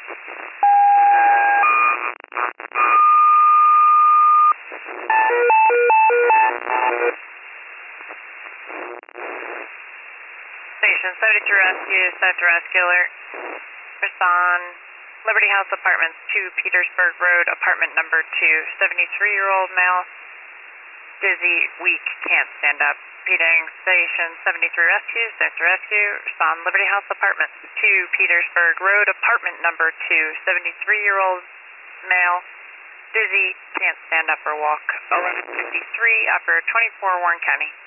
Station 73 Rescue, South Rescue Alert. Respond. Liberty House Apartments, 2 Petersburg Road, apartment number 2. 73-year-old male. Dizzy, weak, can't stand up. Repeating, Station 73 Rescue, South Rescue. Respond. Liberty House Apartments, 2 Petersburg Road, apartment number 2. 73-year-old male. Dizzy, can't stand up or walk. 1153, Upper 24, Warren County.